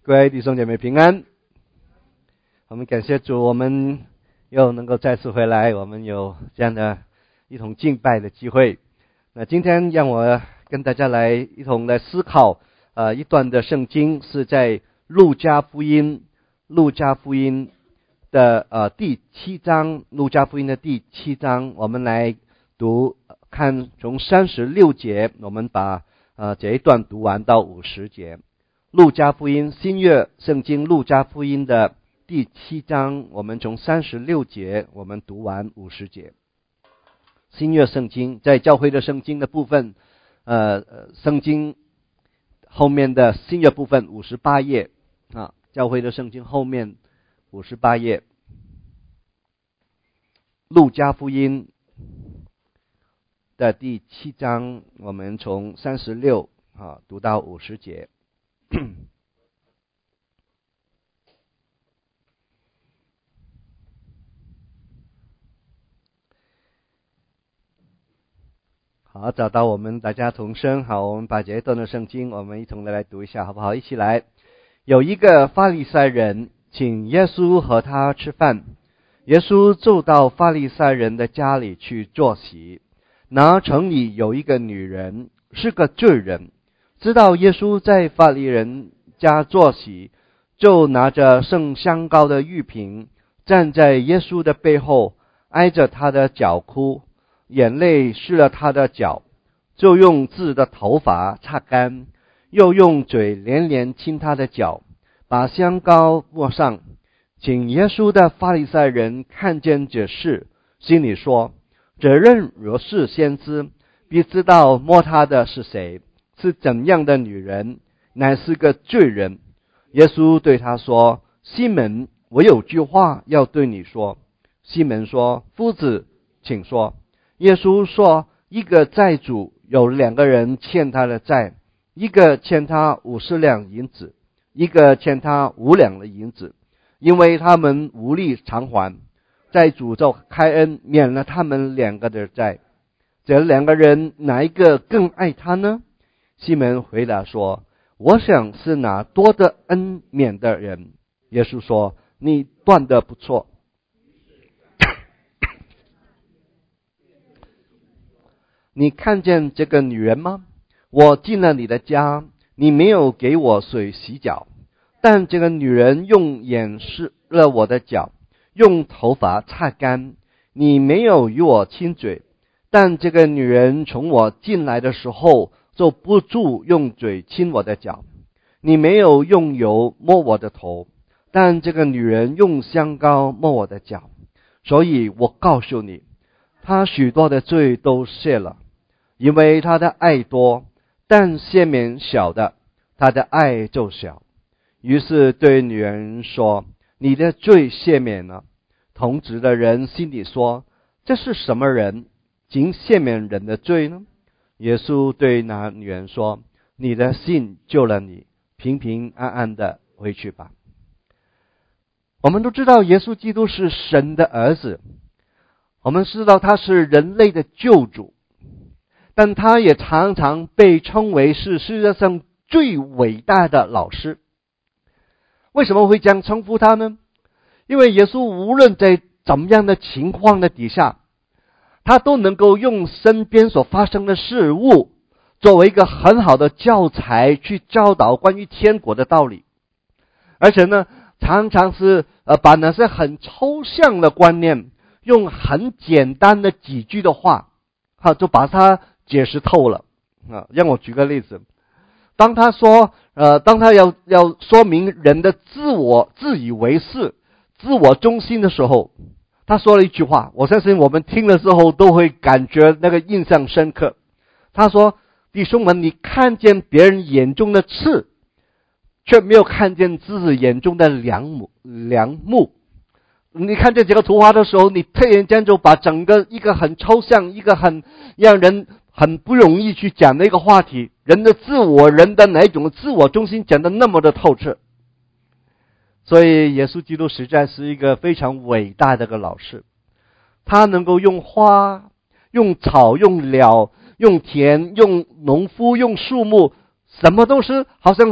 各位弟兄姐妹平安。我们感谢主，我们又能够再次回来，我们有这样的一同敬拜的机会。那今天让我跟大家来一同来思考一段的圣经，是在路加福音的第7章，路加福音的第7章，我们来看从36节，我们把这一段读完到50节。路加福音新约圣经路加福音的第7章，我们从36节我们读完50节。新约圣经在教会的圣经的部分，圣经后面的新约部分58页啊，教会的圣经后面58页。路加福音的第7章，我们从36读到50节。好，找到我们大家同声。好，我们把这一段的圣经我们一同来读一下好不好？一起来。有一个法利赛人请耶稣和他吃饭，耶稣就到法利赛人的家里去坐席。那城里有一个女人是个罪人，知道耶稣在法利人家坐席，就拿着盛香膏的玉瓶，站在耶稣的背后，挨着他的脚哭，眼泪湿了他的脚，就用自己的头发擦干，又用嘴连连亲他的脚，把香膏抹上。请耶稣的法利赛人看见这事，心里说：这人若是先知，必知道摸他的是谁，是怎样的女人，乃是个罪人。耶稣对他说：西门，我有句话要对你说。西门说：夫子，请说。耶稣说：一个债主有2个人欠他的债，一个欠他50两银子，一个欠他5两的银子，因为他们无力偿还。债主就开恩免了他们2个的债。这2个人哪一个更爱他呢？西门回答说：我想是拿多的恩免的人。耶稣说：你断得不错。你看见这个女人吗？我进了你的家，你没有给我水洗脚，但这个女人用眼湿了我的脚，用头发擦干。你没有与我亲嘴，但这个女人从我进来的时候就不住用嘴亲我的脚。你没有用油摸我的头，但这个女人用香膏摸我的脚。所以我告诉你，她许多的罪都赦了，因为她的爱多；但赦免小的，她的爱就小。于是对女人说：你的罪赦免了。同职的人心里说：这是什么人，竟赦免人的罪呢？耶稣对那女人说：你的信救了你，平平安安的回去吧。我们都知道耶稣基督是神的儿子，我们知道他是人类的救主，但他也常常被称为是世界上最伟大的老师。为什么会这样称呼他呢？因为耶稣无论在怎么样的情况的底下，他都能够用身边所发生的事物作为一个很好的教材去教导关于天国的道理。而且呢，常常是把那些很抽象的观念用很简单的几句的话就把它解释透了让我举个例子，当他要说明人的自以为是、自我中心的时候，他说了一句话，我相信我们听了之后都会感觉那个印象深刻。他说：弟兄们，你看见别人眼中的刺，却没有看见自己眼中的梁木。你看见这个图画的时候，你突然间就把整个一个很抽象、一个很让人很不容易去讲的一个话题，人的自我、人的哪一种自我中心讲得那么的透彻。所以耶稣基督实在是一个非常伟大的一个老师，他能够用花、用草、用鸟、用田、用农夫、用树木，什么都是好像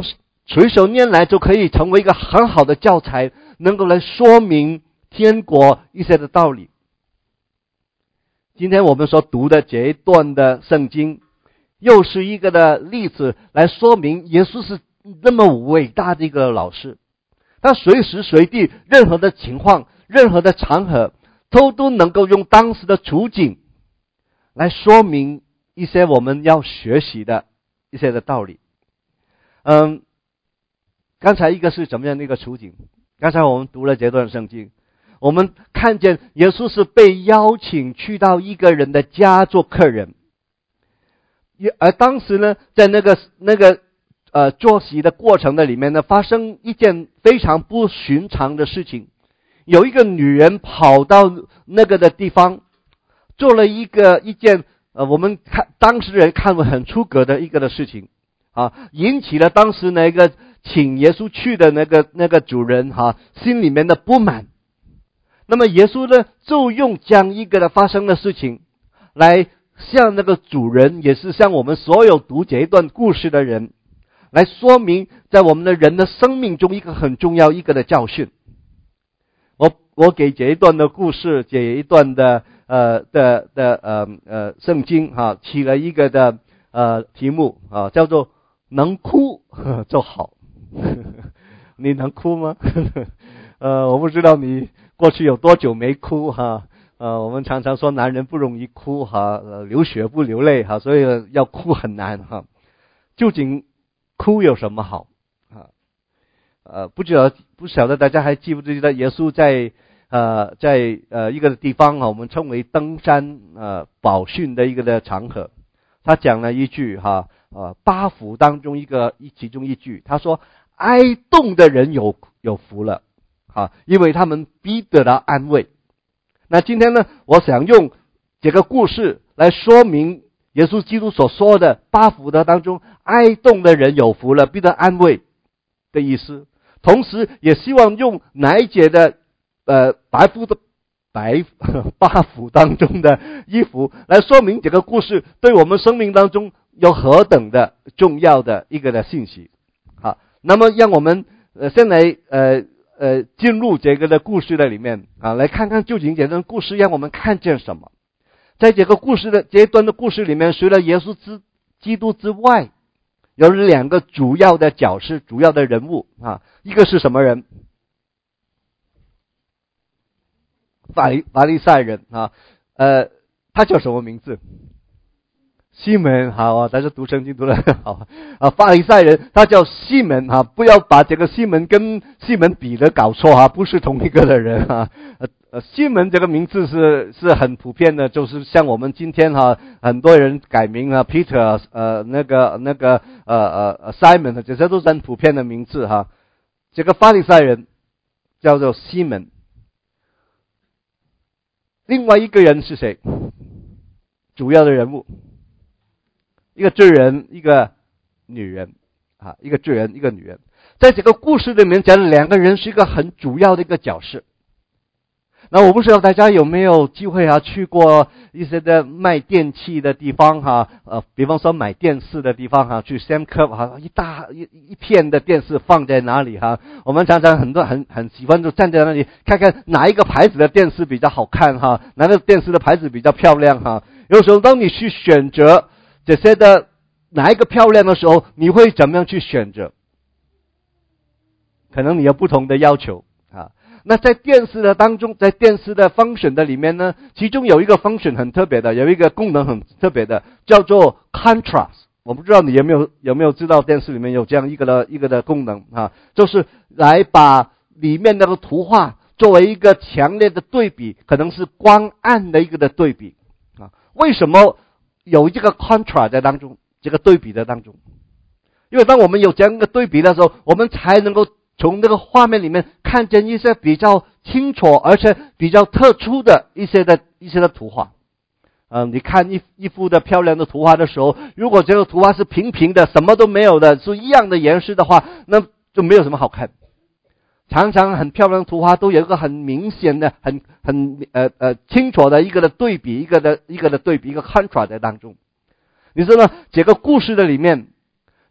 随手拈来就可以成为一个很好的教材，能够来说明天国一些的道理。今天我们所读的这一段的圣经，又是一个的例子来说明耶稣是那么伟大的一个老师。他随时随地，任何的情况，任何的场合，都能够用当时的处境来说明一些我们要学习的一些的道理。刚才一个是怎么样的一个处境？刚才我们读了这段圣经，我们看见耶稣是被邀请去到一个人的家做客人，而当时呢，在那个坐席的过程的里面呢，发生一件非常不寻常的事情。有一个女人跑到那个的地方，做了一件我们当时人看为很出格的一个的事情啊，引起了当时那个请耶稣去的那个主人心里面的不满。那么耶稣呢，就用这样一个的发生的事情来向那个主人，也是向我们所有读这一段故事的人，来说明在我们的人的生命中一个很重要一个的教训。我给这一段的故事，这一段的圣经起了一个的题目叫做能哭就好。你能哭吗？我不知道你过去有多久没哭我们常常说男人不容易哭流血不流泪所以要哭很难究竟哭有什么好不晓得大家还记不记得耶稣在一个地方我们称为登山宝训的一个的场合，他讲了一句八福当中其中一句，他说哀恸的人有福了因为他们必得到安慰。那今天呢，我想用这个故事来说明耶稣基督所说的八福的当中哀恸的人有福了，必得安慰的意思。同时也希望用哪一节的八福当中的一福来说明这个故事对我们生命当中有何等的重要的一个的信息。好，那么让我们先来进入这个的故事的里面来看看究竟这段故事让我们看见什么。在这个故事的这一段的故事里面，除了耶稣基督之外，有两个主要的角色，主要的人物一个是什么人？法利赛人他叫什么名字？西门。好大家读圣经读得很好法利赛人他叫西门不要把这个西门跟西门彼得搞错不是同一个的人西门这个名字是很普遍的，就是像我们今天很多人改名Peter Simon 这些都是很普遍的名字这个法利赛人叫做西门。另外一个人是谁？主要的人物，一个罪人，一个女人一个罪人，一个女人。在这个故事里面讲的两个人是一个很主要的一个角色。那我不知道大家有没有机会去过一些的卖电器的地方比方说买电视的地方去 Samco 一片的电视放在哪里我们常常很多很喜欢就站在那里看看哪一个牌子的电视比较好看哪个电视的牌子比较漂亮有时候当你去选择这些的哪一个漂亮的时候，你会怎么样去选择？可能你有不同的要求那在电视的当中，在电视的 function 的里面呢，其中有一个 function 很特别的，有一个功能很特别的，叫做 contrast。我不知道你有没有知道电视里面有这样一个的功能就是来把里面那个图画作为一个强烈的对比，可能是光暗的一个的对比为什么有这个 contrast 在当中，这个对比的当中？因为当我们有这样一个对比的时候，我们才能够从这个画面里面看见一些比较清楚而且比较特殊的一些的图画你看一幅的漂亮的图画的时候，如果这个图画是平平的，什么都没有的，是一样的颜色的话，那就没有什么好看。常常很漂亮的图画都有一个很明显的很清楚的一个的对比，一个的对比，一个 contrast 在当中。你知道这个故事的里面，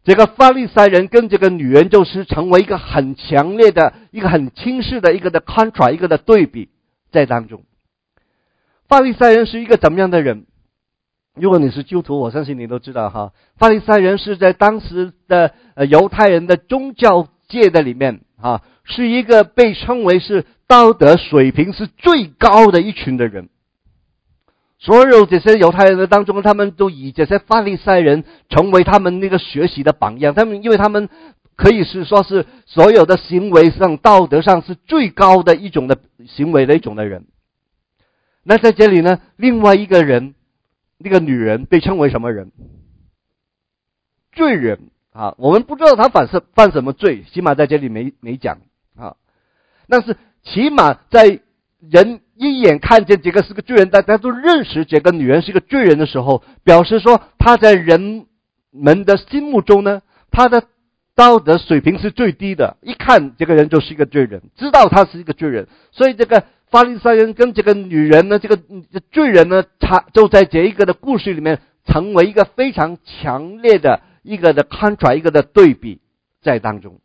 这个法利赛人跟这个女人就是成为一个很强烈的、一个很清晰的一个的 contrast， 一个的对比在当中。法利赛人是一个怎么样的人？如果你是基督徒，我相信你都知道哈。法利赛人是在当时的犹太人的宗教界的里面啊，是一个被称为是道德水平是最高的一群的人。所有这些犹太人的当中，他们都以这些法利赛人成为他们那个学习的榜样。因为他们可以是说是所有的行为上、道德上是最高的一种的行为的一种的人。那在这里呢，另外一个人，那个女人被称为什么人？罪人啊！我们不知道他犯什么罪，起码在这里没讲啊。但是起码在人一眼看见这个是个罪人，大家都认识这个女人是个罪人的时候，表示说她在人们的心目中呢，她的道德水平是最低的。一看这个人就是一个罪人，知道他是一个罪人，所以这个法利赛人跟这个女人呢，这个罪人呢，他就在这一个的故事里面成为一个非常强烈的一个的 contrast， 一个的对比在当中。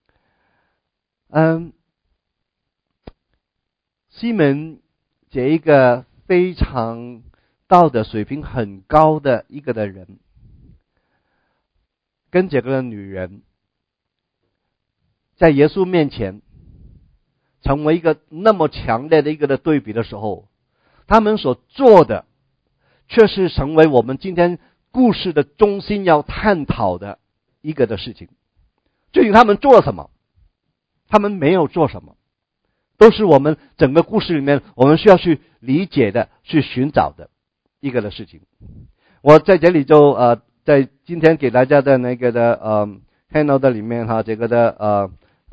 西门这一个非常道德水平很高的一个的人，跟这个女人在耶稣面前成为一个那么强烈的一个的对比的时候，他们所做的却是成为我们今天故事的中心要探讨的一个的事情。至于他们做了什么，他们没有做什么，都是我们整个故事里面我们需要去理解的、去寻找的一个的事情。我在这里就在今天给大家的那个的handout 的里面哈，这个的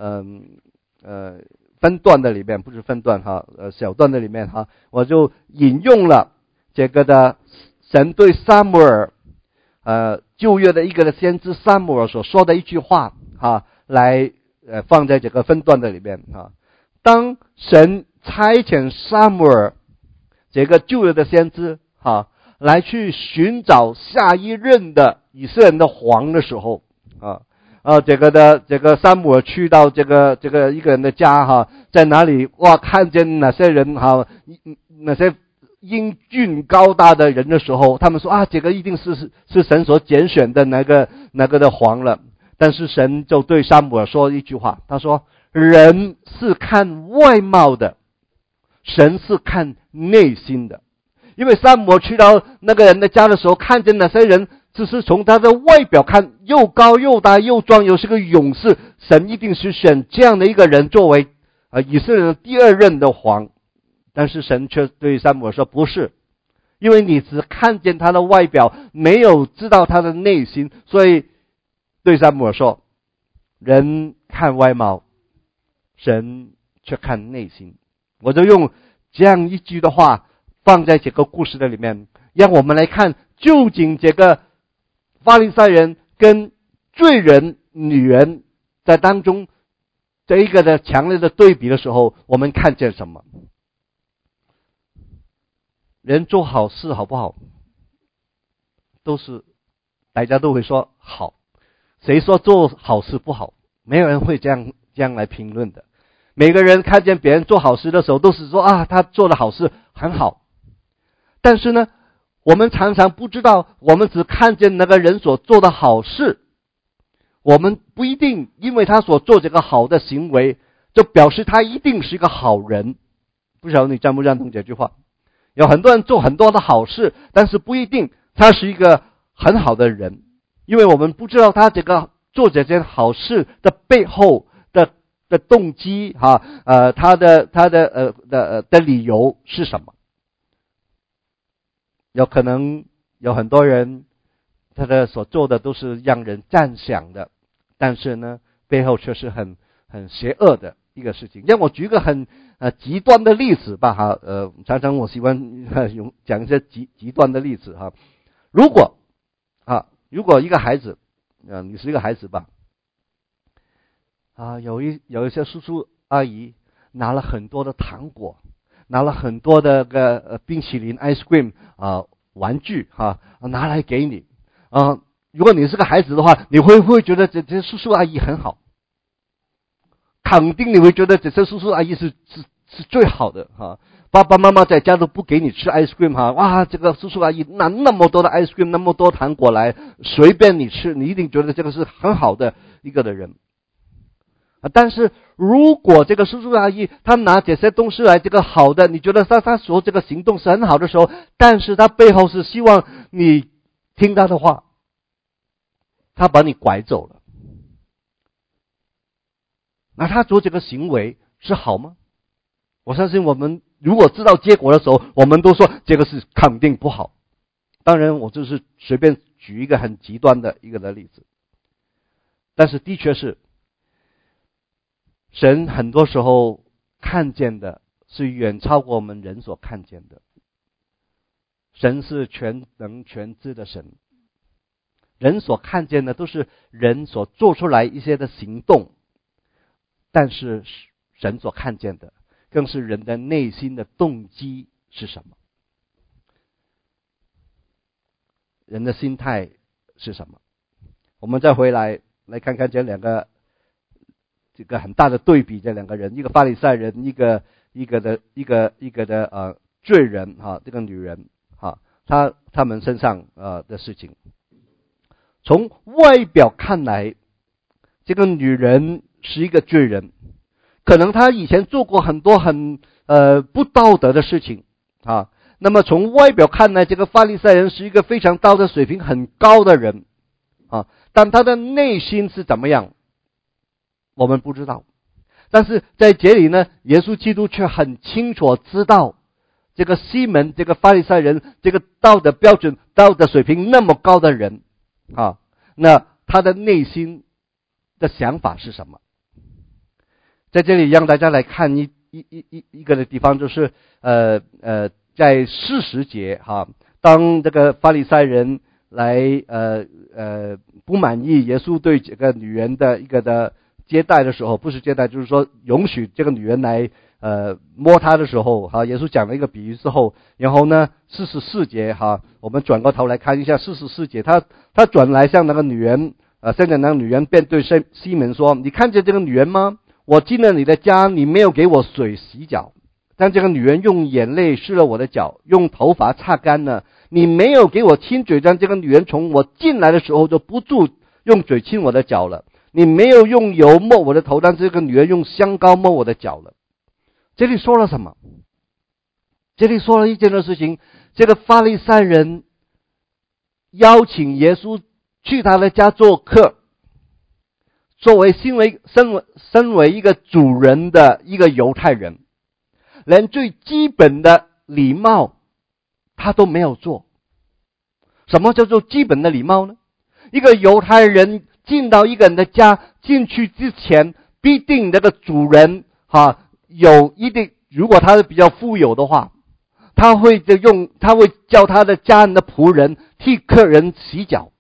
分段的里面，不是分段哈，小段的里面哈，我就引用了这个的神对撒母耳旧约的一个的先知撒母耳所说的一句话哈，来放在这个分段的里面哈。当神差遣撒母耳这个旧约的先知哈，来去寻找下一任的以色列人的王的时候这个撒母耳去到这个一个人的家哈，在哪里哇看见哪些人哈，那些英俊高大的人的时候，他们说这个一定是神所拣选的那个的王了。但是神就对撒母耳说一句话，他说人是看外貌的，神是看内心的。因为撒母耳去到那个人的家的时候，看见那些人只是从他的外表看，又高又大又壮，又是个勇士，神一定是选这样的一个人作为以色列的第二任的王。但是神却对撒母耳说不是，因为你只看见他的外表，没有知道他的内心，所以对撒母耳说人看外貌，神却看内心。我就用这样一句的话放在这个故事的里面，让我们来看究竟这个法利赛人跟罪人女人在当中这一个的强烈的对比的时候，我们看见什么。人做好事好不好，都是大家都会说好，谁说做好事不好？没有人会这样来评论的。每个人看见别人做好事的时候，都是说他做的好事很好。但是呢，我们常常不知道，我们只看见那个人所做的好事，我们不一定因为他所做这个好的行为，就表示他一定是一个好人。不晓得你赞不赞同这句话？有很多人做很多的好事，但是不一定他是一个很好的人，因为我们不知道他这个做这件好事的背后的动机他的理由是什么。有可能有很多人他的所做的都是让人赞赏的，但是呢背后却是很邪恶的一个事情。让我举一个很极端的例子吧常常我喜欢讲一些极端的例子如果一个孩子你是一个孩子吧有一些叔叔阿姨拿了很多的糖果，拿了很多的冰淇淋 ice cream 玩具拿来给你如果你是个孩子的话，你会不会觉得这些叔叔阿姨很好？肯定你会觉得这些叔叔阿姨是最好的哈。爸爸妈妈在家都不给你吃 ice cream 哈，哇，这个叔叔阿姨拿那么多的 ice cream， 那么多糖果来，随便你吃，你一定觉得这个是很好的一个的人。但是如果这个叔叔阿姨他拿这些东西来，这个好的，你觉得他说这个行动是很好的时候，但是他背后是希望你听他的话，他把你拐走了，那他做这个行为是好吗？我相信我们如果知道结果的时候，我们都说这个是肯定不好。当然我就是随便举一个很极端的一个的例子，但是的确是神很多时候看见的是远超过我们人所看见的。神是全能全知的神，人所看见的都是人所做出来一些的行动，但是神所看见的更是人的内心的动机是什么，人的心态是什么。我们再回来看看这两个这个很大的对比，这两个人，一个法利赛人，一个的罪人哈，这个女人哈，他们身上的事情。从外表看来，这个女人是一个罪人，可能她以前做过很多很不道德的事情啊。那么从外表看来，这个法利赛人是一个非常道德水平很高的人啊，但他的内心是怎么样，我们不知道。但是在这里呢，耶稣基督却很清楚知道这个西门，这个法利赛人，这个道德标准、道德水平那么高的人啊，那他的内心的想法是什么？在这里让大家来看一个的地方，就是在40节哈，当这个法利赛人来不满意耶稣对这个女人的一个的接待的时候，不是接待，就是说允许这个女人来摸她的时候哈，耶稣讲了一个比喻之后，然后呢44节哈，我们转过头来看一下44节，他转来向那个女人现在那个女人便对西门说：你看见这个女人吗？我进了你的家，你没有给我水洗脚，但这个女人用眼泪湿了我的脚，用头发擦干了。你没有给我亲嘴，但这个女人从我进来的时候就不住用嘴亲我的脚了。你没有用油抹我的头，但这个女人用香膏抹我的脚了。这里说了什么？这里说了一件的事情，这个法利赛人邀请耶稣去他的家做客，作为身为一个主人的一个犹太人，连最基本的礼貌他都没有做。什么叫做基本的礼貌呢？一个犹太人进到一个人的家，进去之前必定那个主人有一定，如果他是比较富有的话，他会叫他的家人的仆人替客人洗脚。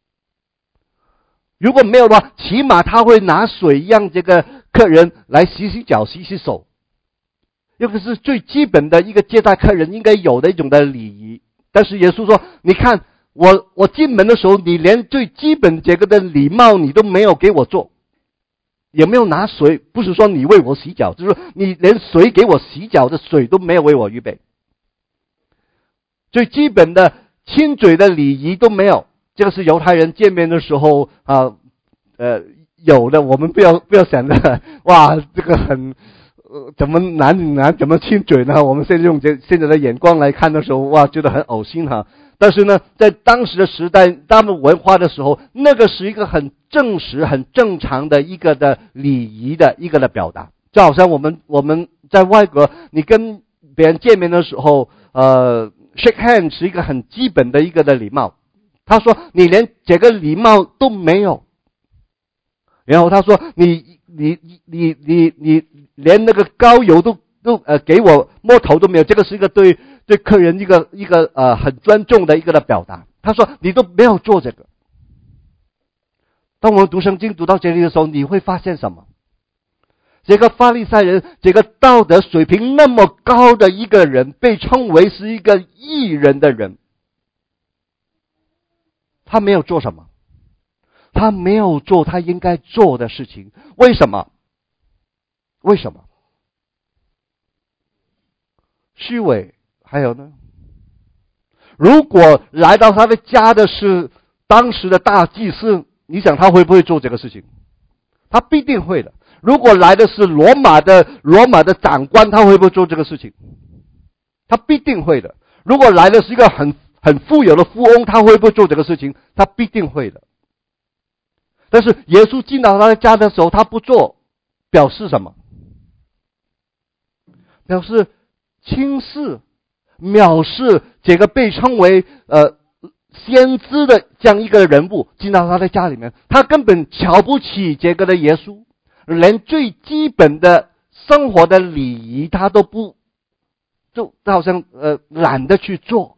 如果没有的话，起码他会拿水让这个客人来洗洗脚、洗洗手。这个是最基本的一个接待客人应该有的一种的礼仪。但是耶稣说，你看我进门的时候，你连最基本这个的礼貌你都没有给我做，也没有拿水，不是说你为我洗脚，就是说你连水给我洗脚的水都没有为我预备，最基本的亲嘴的礼仪都没有。这个是犹太人见面的时候有的，我们不要想的哇，这个很怎么难怎么亲嘴呢？我们现在用现在的眼光来看的时候，哇，觉得很呕心哈。但是呢，在当时的时代，他们文化的时候，那个是一个很正式、很正常的一个的礼仪的一个的表达。就好像我们在外国，你跟别人见面的时候，shake hand 是一个很基本的一个的礼貌。他说你连这个礼貌都没有，然后他说你连那个膏油都给我摸头都没有，这个是一个对客人一个很尊重的一个的表达。他说你都没有做这个。当我们读圣经读到这里的时候，你会发现什么？这个法利赛人，这个道德水平那么高的一个人，被称为是一个义人的人，他没有做什么？ 他没有做他应该做的事情。为什么？为什么？虚伪。还有呢？如果来到他的家的是当时的大祭司，你想他会不会做这个事情？他必定会的。如果来的是罗马的长官，他会不会做这个事情？他必定会的。如果来的是一个很富有的富翁，他会不会做这个事情？他必定会的。但是耶稣进到他的家的时候，他不做，表示什么？表示轻视、藐视这个被称为先知的这样一个人物进到他的家里面，他根本瞧不起这个的耶稣，连最基本的生活的礼仪他都不，就好像懒得去做。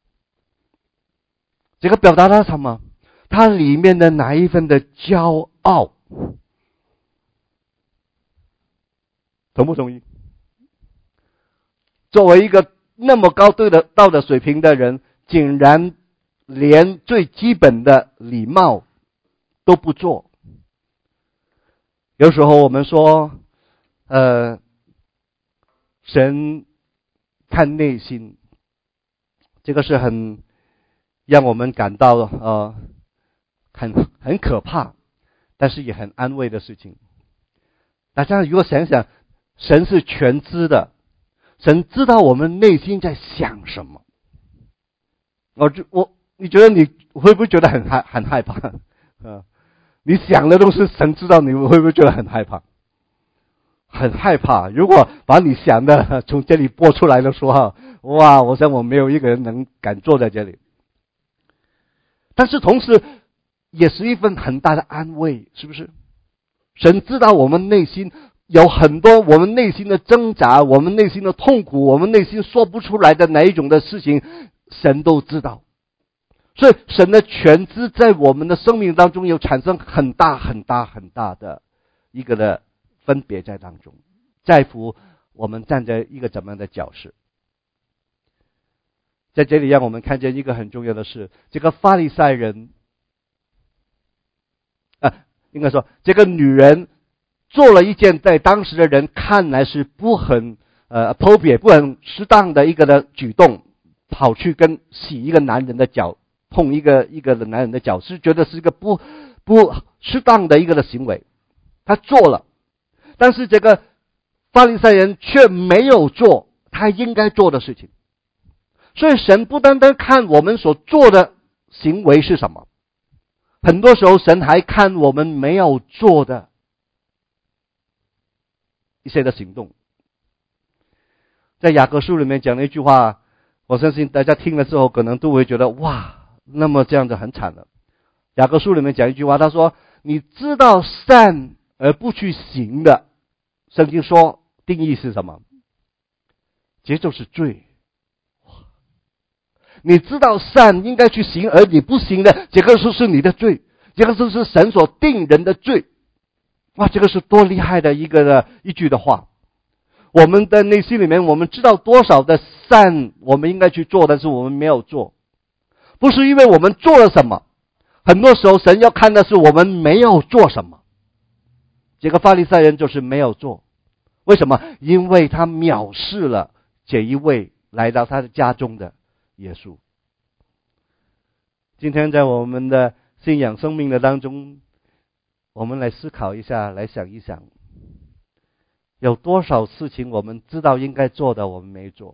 这个表达了什么？他里面的哪一份的骄傲？同不同意？作为一个那么高道德水平的人，竟然连最基本的礼貌都不做。有时候我们说神看内心，这个是很让我们感到很可怕，但是也很安慰的事情。大家如果想想，神是全知的，神知道我们内心在想什么。你觉得你会不会觉得很害怕？你想的东西神知道，你会不会觉得很害怕？很害怕。如果把你想的从这里播出来的时候，哇，我想我没有一个人敢坐在这里。但是同时也是一份很大的安慰，是不是？神知道我们内心有很多我们内心的挣扎，我们内心的痛苦，我们内心说不出来的哪一种的事情，神都知道。所以神的全知在我们的生命当中有产生很大的一个的分别在当中，在乎我们站在一个怎么样的角势。在这里让我们看见一个很重要的事，这个法利赛人应该说这个女人做了一件在当时的人看来是不很appropriate 不很适当的一个的举动，跑去跟洗一个男人的脚，碰一个的男人的脚，是觉得是一个不适当的一个的行为，他做了。但是这个法利赛人却没有做他应该做的事情。所以神不单单看我们所做的行为是什么，很多时候神还看我们没有做的一些的行动。在雅各书里面讲了一句话，我相信大家听了之后可能都会觉得哇，那么这样子很惨了。雅各书里面讲一句话，他说你知道善而不去行的，圣经说定义是什么？这就是罪。你知道善应该去行，而你不行的，这个就是你的罪，这个就是神所定人的罪。哇，这个是多厉害的一句的话。我们的内心里面，我们知道多少的善我们应该去做，但是我们没有做，不是因为我们做了什么，很多时候神要看的是我们没有做什么。这个法利赛人就是没有做。为什么？因为他藐视了这一位来到他的家中的耶稣。今天在我们的信仰生命的当中，我们来思考一下，来想一想，有多少事情我们知道应该做的我们没做。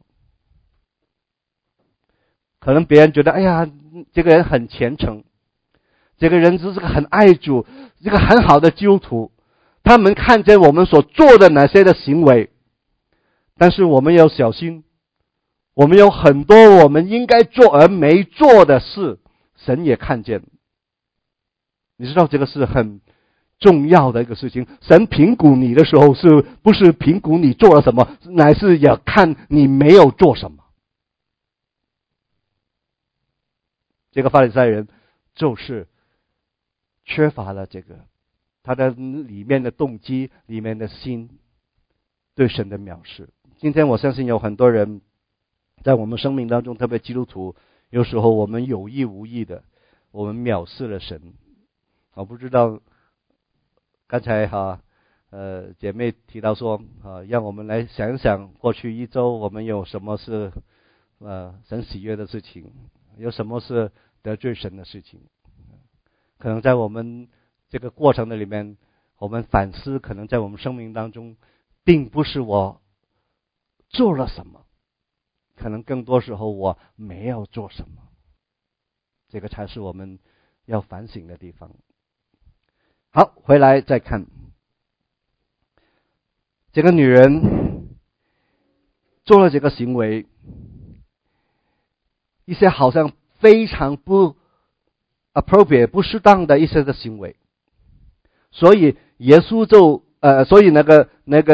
可能别人觉得哎呀，这个人很虔诚，这个人是个很爱主，这个很好的基督徒，他们看见我们所做的哪些的行为，但是我们要小心，我们有很多我们应该做而没做的事，神也看见。你知道这个是很重要的一个事情。神评估你的时候，是不是评估你做了什么，乃是要看你没有做什么。这个法利赛人就是缺乏了这个他的里面的动机，里面的心对神的藐视。今天我相信有很多人在我们生命当中，特别基督徒，有时候我们有意无意的我们藐视了神， 我不知道刚才姐妹提到说让我们来想想过去一周我们有什么是神喜悦的事情，有什么是得罪神的事情。可能在我们这个过程的里面，我们反思，可能在我们生命当中并不是我做了什么，可能更多时候我没有做什么，这个才是我们要反省的地方。好，回来再看这个女人做了这个行为，一些好像非常不 appropriate 不适当的一些的行为，所以耶稣就所以那个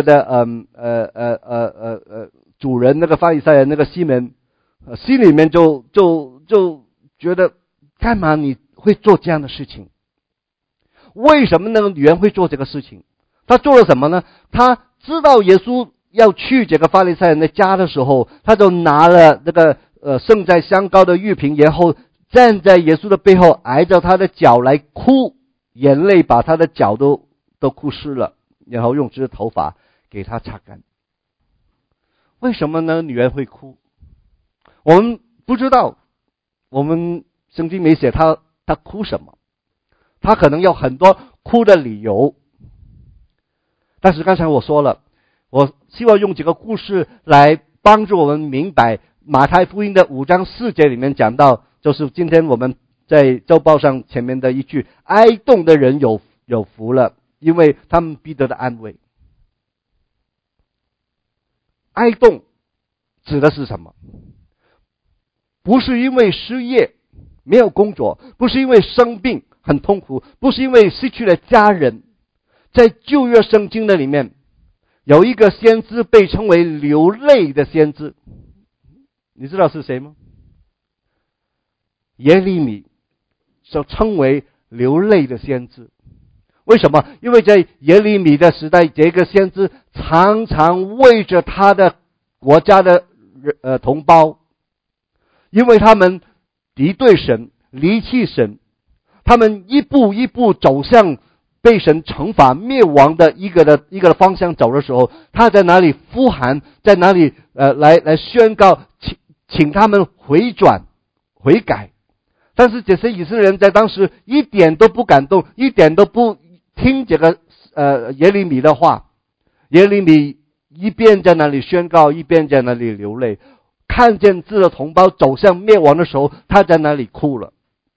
主人那个法利赛人那个西门心里面就觉得干嘛你会做这样的事情？为什么那个女人会做这个事情？她做了什么呢？她知道耶稣要去这个法利赛人的家的时候，她就拿了那个盛在香膏的玉瓶，然后站在耶稣的背后，挨着他的脚来哭，眼泪把他的脚都哭湿了，然后用这头发给他擦干。为什么呢？女人会哭？我们不知道，我们圣经没写她哭什么，她可能有很多哭的理由。但是刚才我说了，我希望用这个故事来帮助我们明白马太福音的5章4节里面讲到，就是今天我们在周报上前面的一句，哀恸的人有福了，因为他们必得的安慰。哀恸指的是什么？不是因为失业没有工作，不是因为生病很痛苦，不是因为失去了家人。在旧约圣经的里面有一个先知被称为流泪的先知，你知道是谁吗？耶利米就称为流泪的先知。为什么？因为在耶利米的时代，这个先知常常为着他的国家的同胞，因为他们敌对神，离弃神，他们一步一步走向被神惩罚灭亡的一个方向走的时候，他在哪里呼喊，在哪里来宣告，请他们回转悔改。但是这些以色列人在当时一点都不感动，一点都不听这个耶利米的话。耶利米一边在那里宣告，一边在那里流泪，看见自己的同胞走向灭亡的时候，他在那里哭了。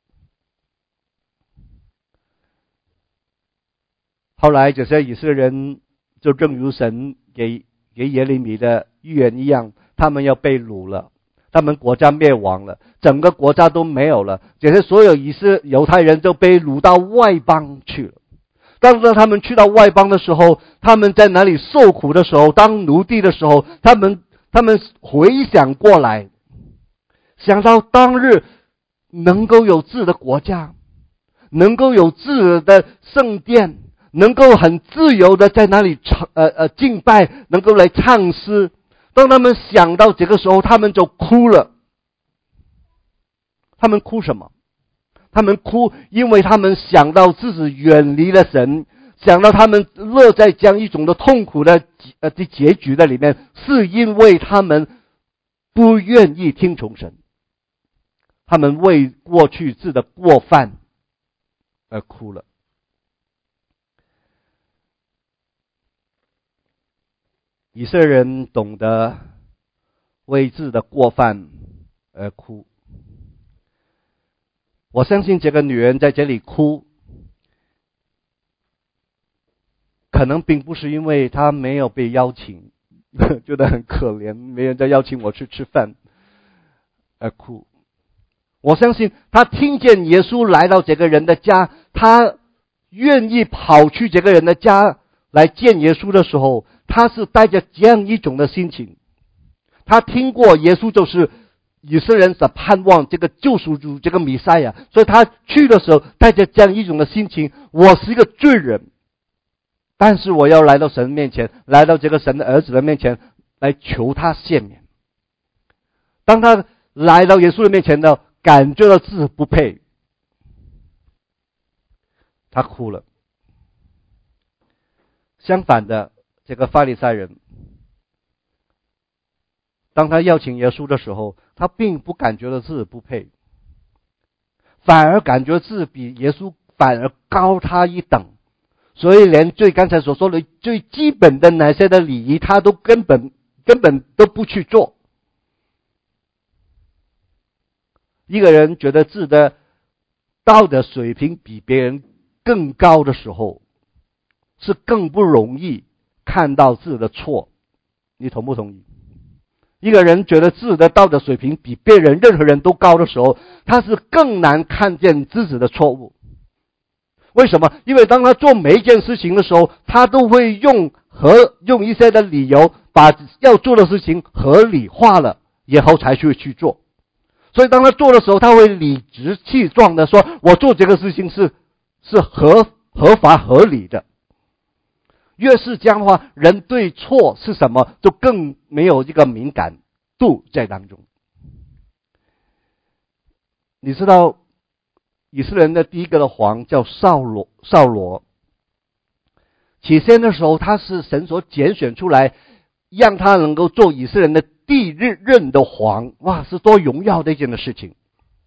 后来这些以色列人就正如神给耶利米的预言一样，他们要被掳了，他们国家灭亡了，整个国家都没有了，这些所有犹太人就被掳到外邦去了。当他们去到外邦的时候，他们在哪里受苦的时候，当奴隶的时候，他们回想过来，想到当日能够有自己的国家，能够有自己的圣殿，能够很自由的在那里敬拜，能够来唱诗。当他们想到这个时候，他们就哭了。他们哭什么？他们哭，因为他们想到自己远离了神，想到他们乐在这样一种的痛苦的结局的里面，是因为他们不愿意听从神，他们为过去自己的过犯而哭了。以色列人懂得为自己的过犯而哭。我相信这个女人在这里哭，可能并不是因为她没有被邀请，觉得很可怜，没人再邀请我去吃饭而哭。我相信她听见耶稣来到这个人的家，她愿意跑去这个人的家来见耶稣的时候，她是带着这样一种的心情。她听过耶稣就是以色列人的盼望，这个救赎主，这个弥赛亚，所以他去的时候带着这样一种的心情，我是一个罪人，但是我要来到神面前，来到这个神的儿子的面前来求他赦免。当他来到耶稣的面前呢，感觉到自己不配， 他哭了。相反的，这个法利赛人，当他邀请耶稣的时候，他并不感觉到自己不配，反而感觉自己比耶稣反而高他一等，所以连刚才所说的最基本的那些的礼仪，他都根本都不去做。一个人觉得自己的道德水平比别人更高的时候，是更不容易看到自己的错。你同不同意？一个人觉得自己的道德水平比别人任何人都高的时候，他是更难看见自己的错误。为什么？因为当他做每一件事情的时候，他都会用一些的理由把要做的事情合理化了，以后才去做。所以当他做的时候，他会理直气壮的说，我做这个事情是合法合理的。越是这样的话，人对错是什么就更没有这个敏感度在当中。你知道以色列人的第一个的王叫扫罗，起先的时候他是神所拣选出来，让他能够做以色列人的第一任的王，哇，是多荣耀的一件的事情。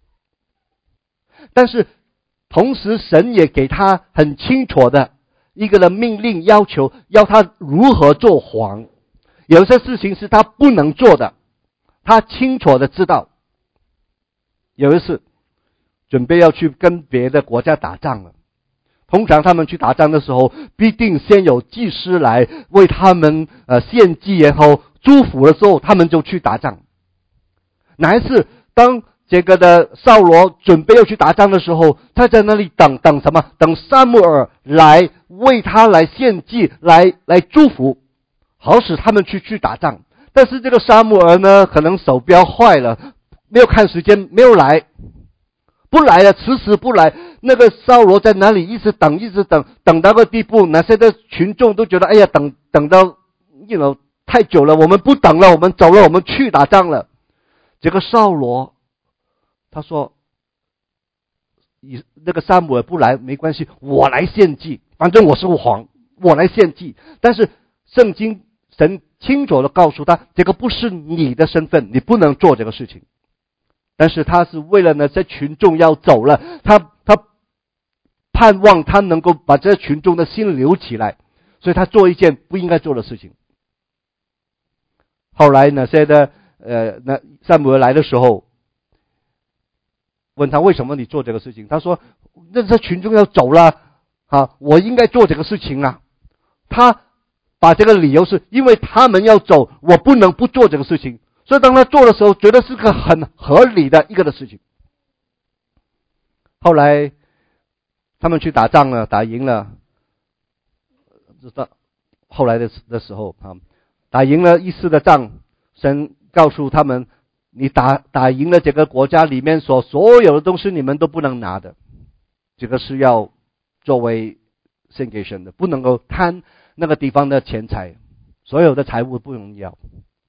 但是同时神也给他很清楚的一个的命令，要他如何做王。有些事情是他不能做的，他清楚的知道。有一次准备要去跟别的国家打仗了，通常他们去打仗的时候，必定先有祭司来为他们献祭，然后祝福的时候，他们就去打仗。哪一次当这个的扫罗准备要去打仗的时候，他在那里等什么？等撒母耳来为他来献祭，来祝福，好使他们去打仗。但是这个撒母耳呢，可能手表坏了，没有看时间，没有来，不来了，迟迟不来。那个扫罗在那里一直等到个地步，那些的群众都觉得，哎呀，等到太久了，我们不等了，我们走了，我们去打仗了。这个扫罗他说，那个撒母耳不来没关系，我来献祭，反正我是王，我来献祭。但是圣经神清楚的告诉他，这个不是你的身份，你不能做这个事情。但是他是为了呢，这群众要走了，他盼望他能够把这群众的心留起来，所以他做一件不应该做的事情。后来那些的那撒母耳来的时候，问他为什么你做这个事情？他说，那这群众要走了啊，我应该做这个事情啊。他把这个理由是因为他们要走，我不能不做这个事情。所以当他做的时候，觉得是个很合理的一个的事情。后来他们去打仗了，打赢了，后来的时候啊，打赢了一次的仗，神告诉他们，你打赢了这个国家里面所有的东西，你们都不能拿的，这个是要作为献给神的，不能够贪那个地方的钱财，所有的财物不能要。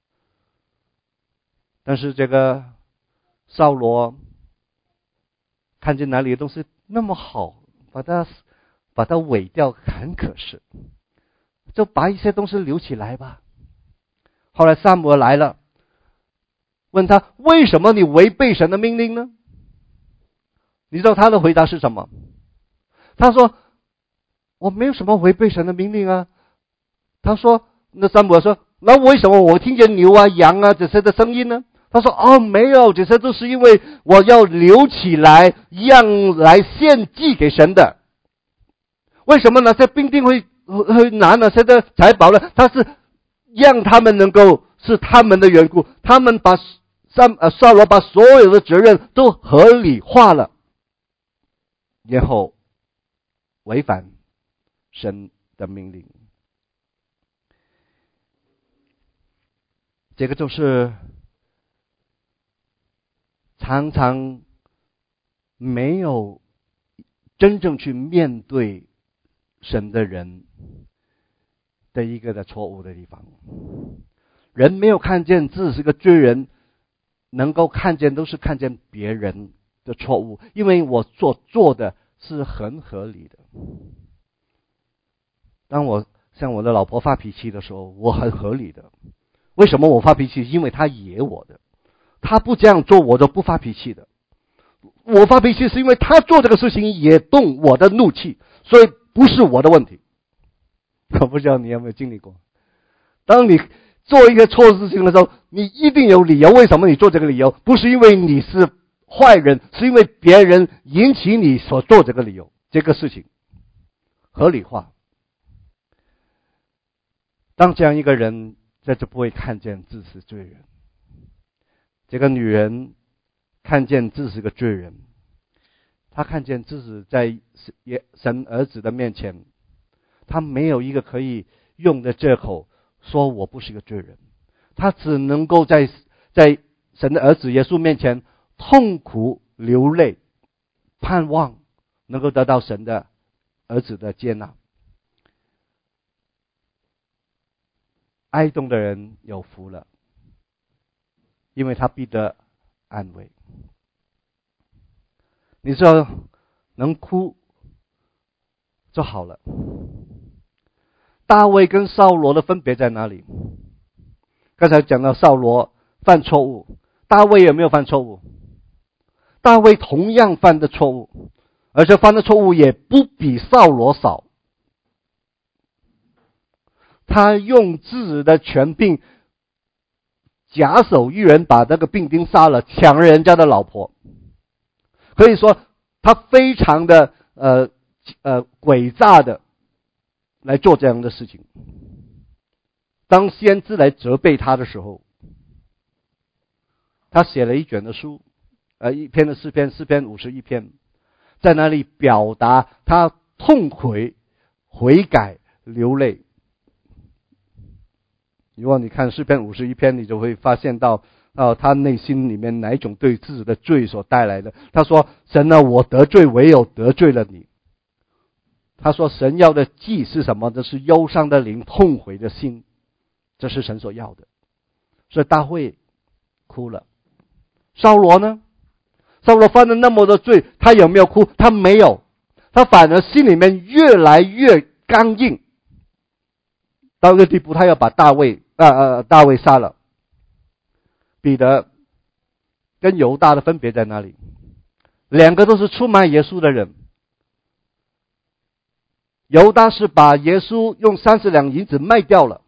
但是这个扫罗看见哪里的东西那么好，把它毁掉，很可惜，就把一些东西留起来吧。后来撒母耳来了，问他为什么你违背神的命令呢？你知道他的回答是什么？他说，我没有什么违背神的命令啊。他说，那撒母耳说，那为什么我听见牛啊羊啊这些的声音呢？他说，没有，这些都是因为我要留起来，让来献祭给神的。为什么呢？这兵丁会拿那些的财宝呢？他是让他们能够是他们的缘故，他们把扫罗把所有的责任都合理化了，然后违反神的命令。这个就是常常没有真正去面对神的人的一个的错误的地方。人没有看见自己是个罪人，能够看见都是看见别人的错误，因为我所做的是很合理的。当我向我的老婆发脾气的时候，我很合理的。为什么我发脾气？因为她惹我的。她不这样做，我就不发脾气的。我发脾气是因为她做这个事情也动我的怒气，所以不是我的问题。我不知道你有没有经历过，当你做一个错事情的时候，你一定有理由。为什么你做这个理由？不是因为你是坏人，是因为别人引起你所做这个理由，这个事情合理化。当这样一个人，这就不会看见自己是罪人。这个女人看见自己是个罪人，她看见自己在神儿子的面前，她没有一个可以用的借口说我不是一个罪人，她只能够在神的儿子耶稣面前痛苦流泪，盼望能够得到神的儿子的接纳。哀痛的人有福了，因为他必得安慰。你知道，能哭就好了。大卫跟扫罗的分别在哪里？刚才讲到扫罗犯错误，大卫有没有犯错误？大卫同样犯的错误，而且犯的错误也不比扫罗少。他用自己的权柄假手于人，把那个兵丁杀了，抢了人家的老婆。可以说他非常的诡诈的来做这样的事情。当先知来责备他的时候，他写了一卷的书，一篇的诗篇51篇，在那里表达他痛悔、悔改、流泪。如果你看诗篇51篇，你就会发现到他内心里面哪一种对自己的罪所带来的。他说：神啊，我得罪，唯有得罪了你。他说神要的祭是什么？这是忧伤的灵，痛悔的心，这是神所要的。所以大卫哭了。扫罗呢？扫罗犯了那么多罪，他有没有哭？他没有，他反而心里面越来越刚硬，到一个地步，他要把大卫杀了。彼得跟犹大的分别在哪里？两个都是出卖耶稣的人。犹大是把耶稣用30两银子卖掉了。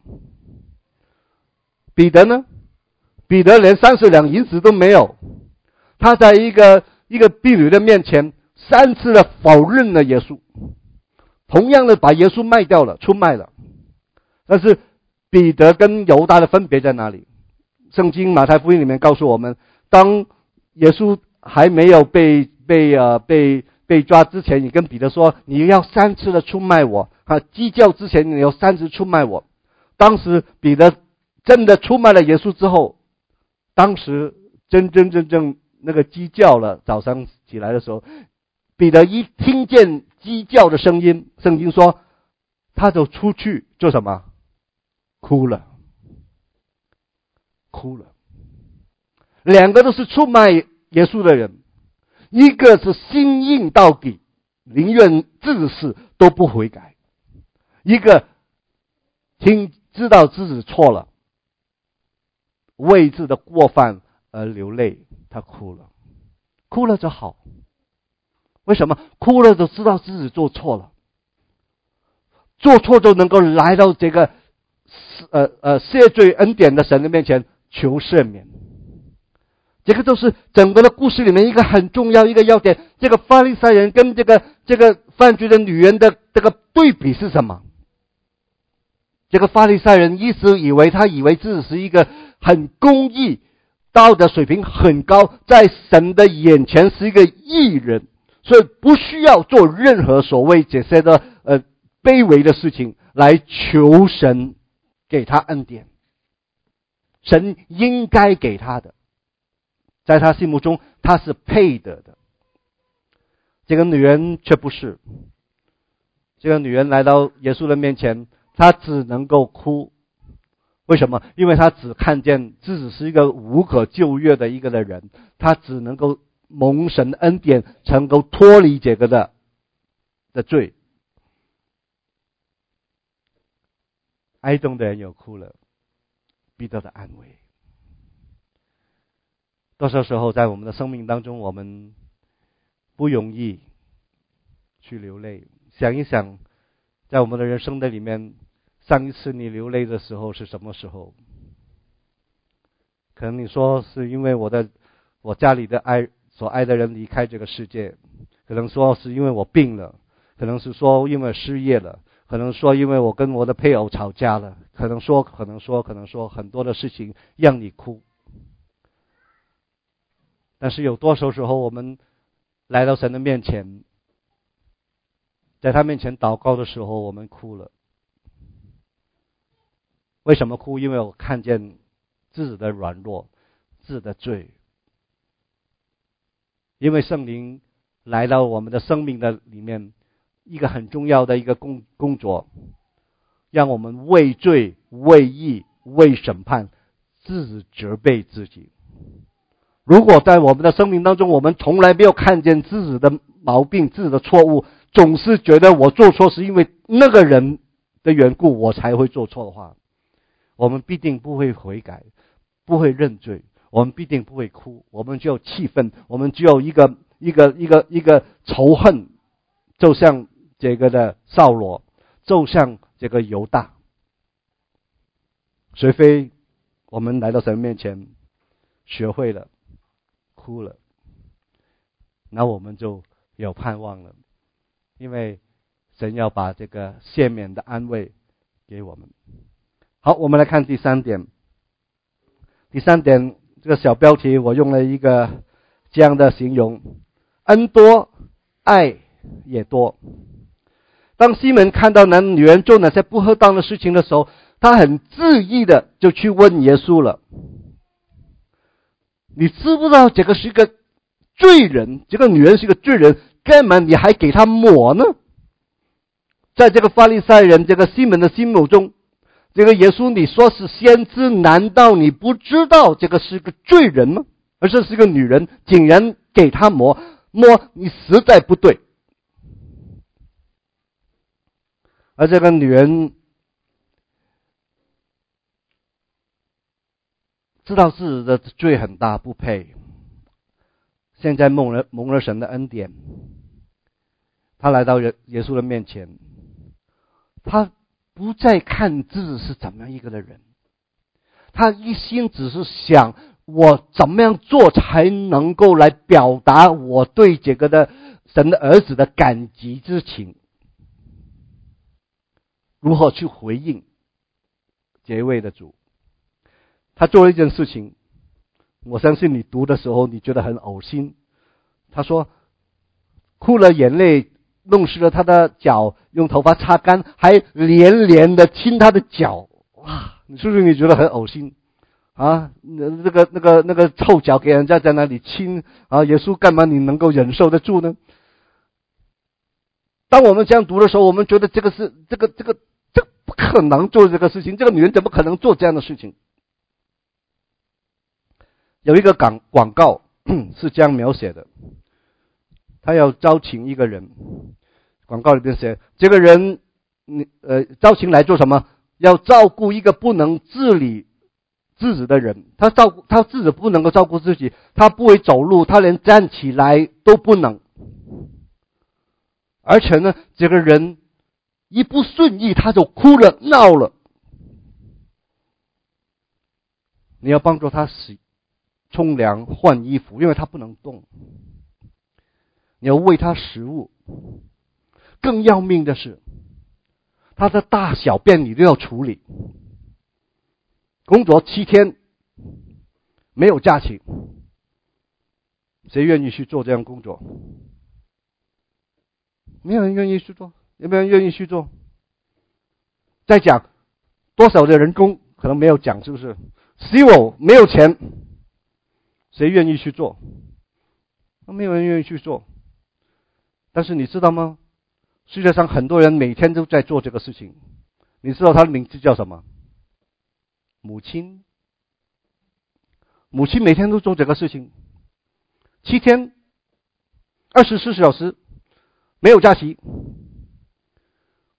彼得呢？彼得连30两银子都没有，他在一个婢女的面前3次的否认了耶稣，同样的把耶稣卖掉了，出卖了。但是彼得跟犹大的分别在哪里？圣经马太福音里面告诉我们，当耶稣还没有被抓之前，你跟彼得说你要3次的出卖我，鸡叫之前你要3次出卖我。当时彼得真的出卖了耶稣之后，当时真那个鸡叫了，早上起来的时候，彼得一听见鸡叫的声音，圣经说他就出去做什么？哭了。两个都是出卖耶稣的人，一个是心硬到底，宁愿自死都不悔改；一个知道自己错了，为自己的过犯而流泪，他哭了就好。为什么？哭了就知道自己做错了，做错就能够来到这个赦罪恩典的神的面前求赦免。这个都是整个的故事里面一个很重要一个要点。这个法利赛人跟这个犯罪的女人的这个对比是什么？这个法利赛人一直以为自己是一个很公义、道德水平很高，在神的眼前是一个义人，所以不需要做任何所谓这些的卑微的事情来求神给他恩典。神应该给他的，在他心目中他是配得的。这个女人却不是。这个女人来到耶稣的面前，她只能够哭。为什么？因为她只看见自己是一个无可救药的一个的人，她只能够蒙神恩典，能够脱离这个的的罪。哀痛的人有哭了，必得的安慰。多少时候在我们的生命当中，我们不容易去流泪。想一想，在我们的人生的里面，上一次你流泪的时候是什么时候？可能你说是因为我家里的所爱的人离开这个世界，可能说是因为我病了，可能是说因为失业了，可能说因为我跟我的配偶吵架了，可能说很多的事情让你哭。但是有多少时候我们来到神的面前，在他面前祷告的时候，我们哭了。为什么哭？因为我看见自己的软弱，自己的罪。因为圣灵来到我们的生命的里面，一个很重要的一个工作，让我们为罪、为义、为审判自己责备自己。如果在我们的生命当中，我们从来没有看见自己的毛病、自己的错误，总是觉得我做错是因为那个人的缘故我才会做错的话，我们必定不会悔改，不会认罪，我们必定不会哭，我们只有气愤，我们只有一个仇恨，就像这个的扫罗，就像这个犹大。除非我们来到神面前，学会了哭了，那我们就有盼望了，因为神要把这个赦免的安慰给我们。好，我们来看第三点。第三点，这个小标题我用了一个这样的形容：恩多，爱也多。当西门看到那女人做那些不合当的事情的时候，他很自意的就去问耶稣了。你知不知道这个是一个罪人，这个女人是一个罪人，干嘛你还给她抹呢？在这个法利赛人这个西门的心目中，这个耶稣你说是先知，难道你不知道这个是个罪人吗？而这是个女人，竟然给她抹，你实在不对。而这个女人知道自己的罪很大，不配。现在蒙了神的恩典，她来到耶稣的面前，她不再看自己是怎么样一个的人，她一心只是想我怎么样做才能够来表达我对这个的神的儿子的感激之情，如何去回应这位的主。他做了一件事情，我相信你读的时候你觉得很呕心。他说哭了，眼泪弄湿了他的脚，用头发擦干，还连连的亲他的脚。哇，是不是你觉得很呕心啊？那个臭脚给人家在那里亲啊，耶稣干嘛你能够忍受得住呢？当我们这样读的时候，我们觉得这不可能做这个事情，这个女人怎么可能做这样的事情？有一个广告是这样描写的，他要招请一个人，广告里边写这个人招请来做什么？要照顾一个不能自理自己的人。他自己不能够照顾自己，他不会走路，他连站起来都不能。而且呢，这个人一不顺意他就哭了闹了。你要帮助他冲凉换衣服，因为他不能动。你要喂他食物。更要命的是，他的大小便你都要处理。工作7天没有假期，谁愿意去做这样工作？没有人愿意去做，有没有人愿意去做？再讲多少的人工可能没有讲，是不是？CEO 没有钱，谁愿意去做？没有人愿意去做。但是你知道吗？世界上很多人每天都在做这个事情。你知道他的名字叫什么？母亲。母亲每天都做这个事情，7天，24小时，没有假期。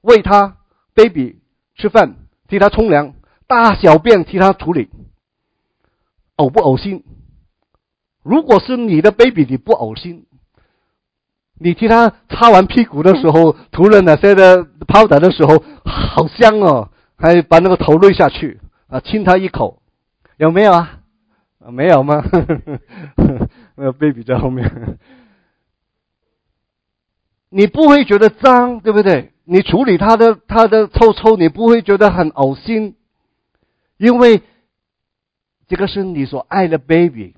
喂他 baby 吃饭，替他冲凉，大小便替他处理，呕不呕心？如果是你的 baby 你不呕心，你替他擦完屁股的时候，涂了那些的 powder 的时候，好香哦，还把那个头捋下去亲他一口，有没有啊？没有吗？那个 baby 在后面，你不会觉得脏，对不对？你处理他的臭臭，你不会觉得很呕心，因为这个是你所爱的 baby。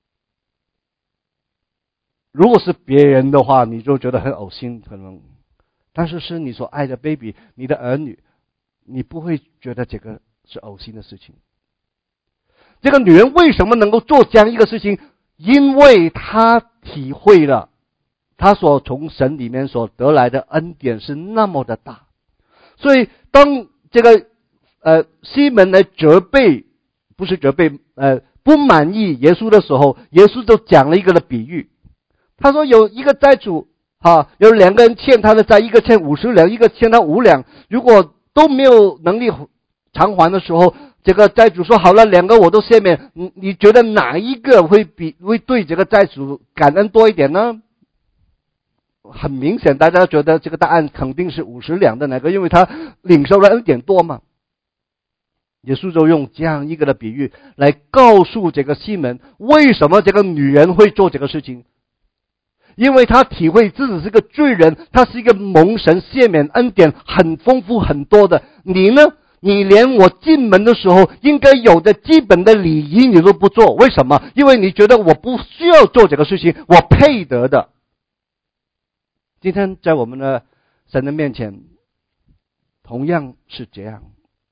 如果是别人的话，你就觉得很呕心，可能。但是是你所爱的 baby， 你的儿女，你不会觉得这个是呕心的事情。这个女人为什么能够做这样一个事情？因为她体会了她所从神里面所得来的恩典是那么的大。所以当这个西门来责备，不是责备不满意耶稣的时候，耶稣就讲了一个的比喻。他说有一个债主有两个人欠他的债，一个欠50两，一个欠他5两，如果都没有能力偿还的时候，这个债主说好了，两个我都赦免，你觉得哪一个会对这个债主感恩多一点呢？很明显大家觉得这个答案肯定是50两的那个，因为他领受了恩典多嘛。耶稣就用这样一个的比喻来告诉这个西门，为什么这个女人会做这个事情。因为他体会自己是个罪人，他是一个蒙神赦免恩典很丰富很多的。你呢？你连我进门的时候应该有的基本的礼仪你都不做，为什么？因为你觉得我不需要做这个事情，我配得的。今天在我们的神的面前同样是这样。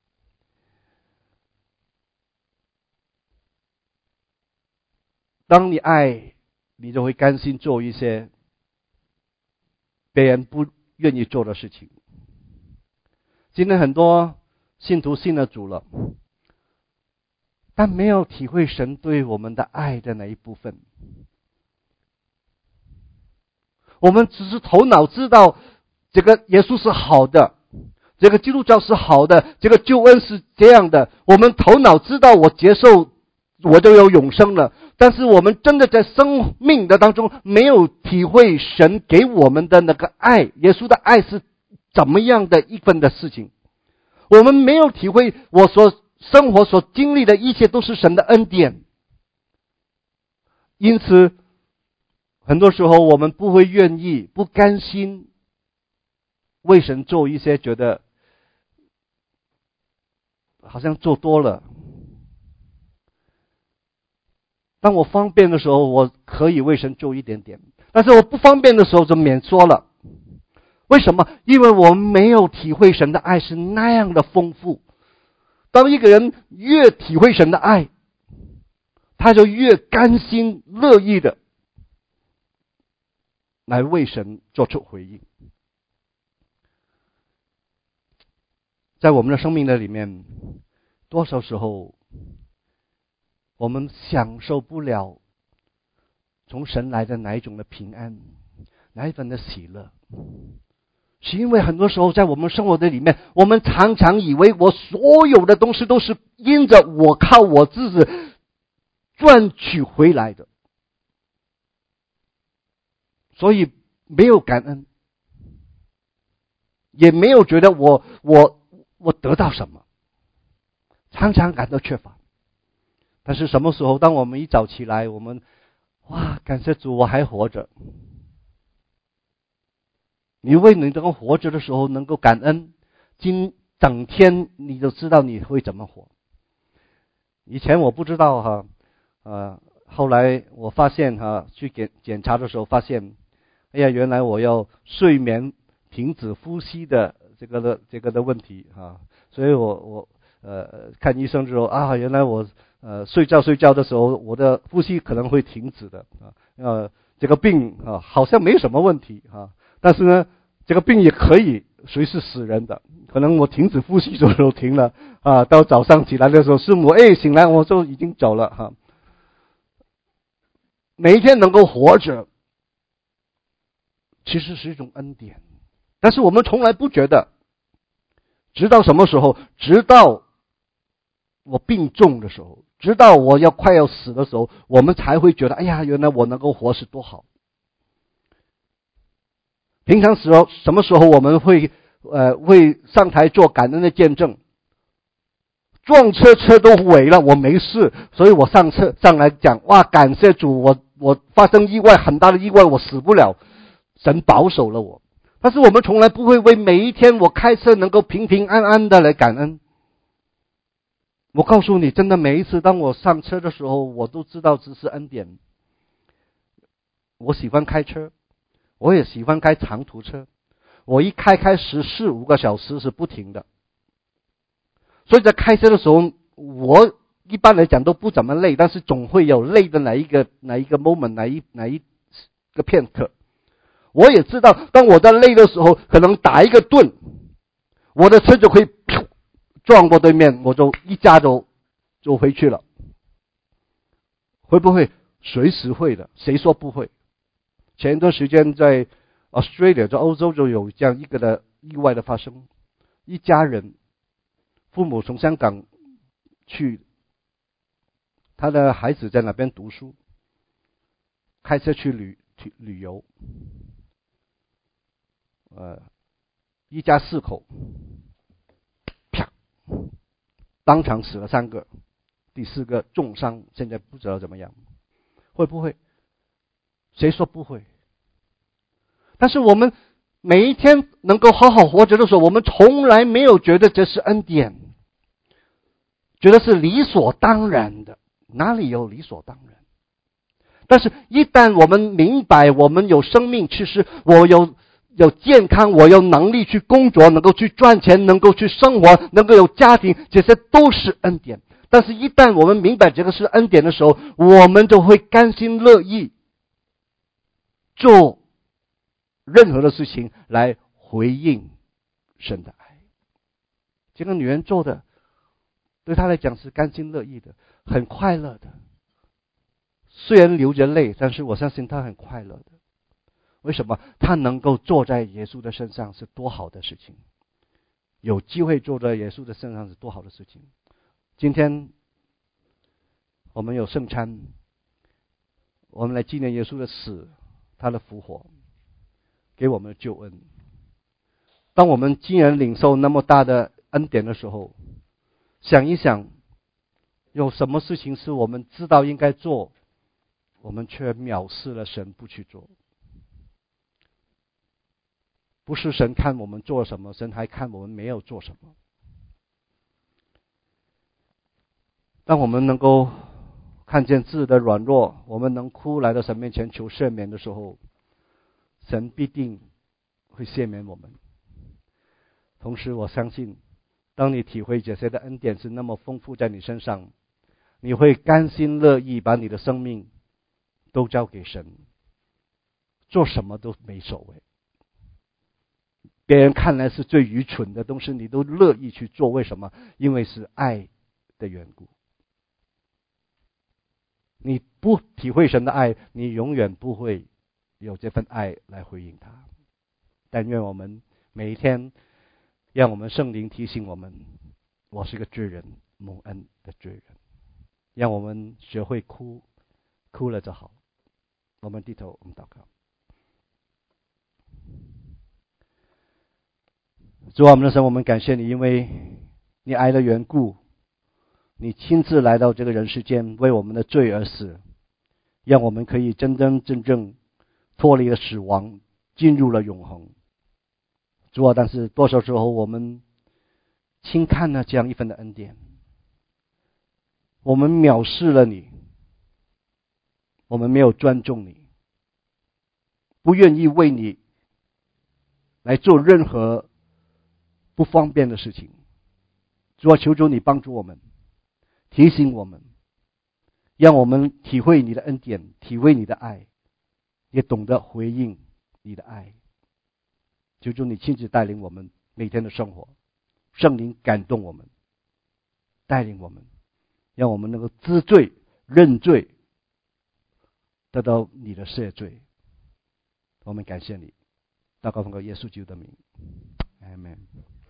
当你爱，你就会甘心做一些别人不愿意做的事情。今天很多信徒信了主了，但没有体会神对我们的爱的那一部分。我们只是头脑知道这个耶稣是好的，这个基督教是好的，这个救恩是这样的，我们头脑知道我接受我就有永生了，但是我们真的在生命的当中没有体会神给我们的那个爱，耶稣的爱是怎么样的一份的事情。我们没有体会我所生活所经历的一切都是神的恩典，因此很多时候我们不会愿意，不甘心为神做一些觉得好像做多了。当我方便的时候，我可以为神做一点点，但是我不方便的时候就免说了。为什么？因为我们没有体会神的爱是那样的丰富。当一个人越体会神的爱，他就越甘心乐意的来为神做出回应。在我们的生命的里面，多少时候我们享受不了从神来的哪一种的平安，哪一份的喜乐，是因为很多时候在我们生活的里面，我们常常以为我所有的东西都是因着我靠我自己赚取回来的，所以没有感恩，也没有觉得我得到什么，常常感到缺乏。但是什么时候当我们一早起来，我们感谢主我还活着，你为你能够活着的时候能够感恩，整天你就知道你会怎么活。以前我不知道后来我发现去检查的时候发现，原来我要睡眠停止呼吸的这个的问题所以我看医生之后原来我睡觉的时候我的呼吸可能会停止的这个病好像没什么问题但是呢这个病也可以随时死人的，可能我停止呼吸的时候停了到早上起来的时候师母醒来我就已经走了每一天能够活着其实是一种恩典，但是我们从来不觉得， 直到什么时候？直到我病重的时候，直到我快要死的时候，我们才会觉得，哎呀，原来我能够活是多好。平常时候，什么时候我们会上台做感恩的见证？撞车都毁了，我没事，所以我上来讲，哇，感谢主，我发生意外，很大的意外，我死不了，神保守了我。但是我们从来不会为每一天我开车能够平平安安的来感恩。我告诉你，真的每一次当我上车的时候，我都知道这是恩典。我喜欢开车，我也喜欢开长途车，我一开14-15个小时是不停的。所以在开车的时候，我一般来讲都不怎么累，但是总会有累的哪一个 moment， 哪一个片刻。我也知道，当我在累的时候，可能打一个顿，我的车就可以撞过对面，我就一加就回去了。会不会？随时会的，谁说不会？前一段时间在 Australia， 在欧洲就有这样一个的意外的发生，一家人。父母从香港去，他的孩子在那边读书，开车去旅游，一家4口，啪，当场死了3个，第4个重伤，现在不知道怎么样，会不会？谁说不会？但是我们每一天能够好好活着的时候，我们从来没有觉得这是恩典，觉得是理所当然的，哪里有理所当然？但是一旦我们明白，我们有生命，其实我有健康，我有能力去工作，能够去赚钱，能够去生活，能够有家庭，这些都是恩典。但是一旦我们明白这个是恩典的时候，我们就会甘心乐意做任何的事情来回应神的爱。这个女人做的对她来讲是甘心乐意的，很快乐的。虽然流着泪，但是我相信她很快乐的。为什么？她能够坐在耶稣的身上是多好的事情，有机会坐在耶稣的身上是多好的事情。今天我们有圣餐，我们来纪念耶稣的死，他的复活，给我们的救恩。当我们既然领受那么大的恩典的时候，想一想，有什么事情是我们知道应该做，我们却藐视了神，不去做。不是神看我们做什么，神还看我们没有做什么。当我们能够看见自己的软弱，我们能哭来到神面前求赦免的时候，神必定会赦免我们。同时我相信，当你体会这些的恩典是那么丰富在你身上，你会甘心乐意把你的生命都交给神，做什么都没所谓。别人看来是最愚蠢的东西，你都乐意去做。为什么？因为是爱的缘故。你不体会神的爱，你永远不会有这份爱来回应他。但愿我们每一天，让我们圣灵提醒我们，我是个罪人，蒙恩的罪人。让我们学会哭，哭了就好。我们低头，我们祷告。主啊，我们的神，我们感谢你，因为你爱的缘故，你亲自来到这个人世间，为我们的罪而死，让我们可以真真正正脱离了死亡，进入了永恒。主啊，但是多少时候我们轻看了这样一份的恩典，我们藐视了你，我们没有尊重你，不愿意为你来做任何不方便的事情。主啊，求主你帮助我们，提醒我们，让我们体会你的恩典，体会你的爱，也懂得回应你的爱。求主你亲自带领我们每天的生活，圣灵感动我们，带领我们，让我们能够知罪认罪，得到你的赦罪。我们感谢你，祷告奉靠耶稣基督的名，阿们。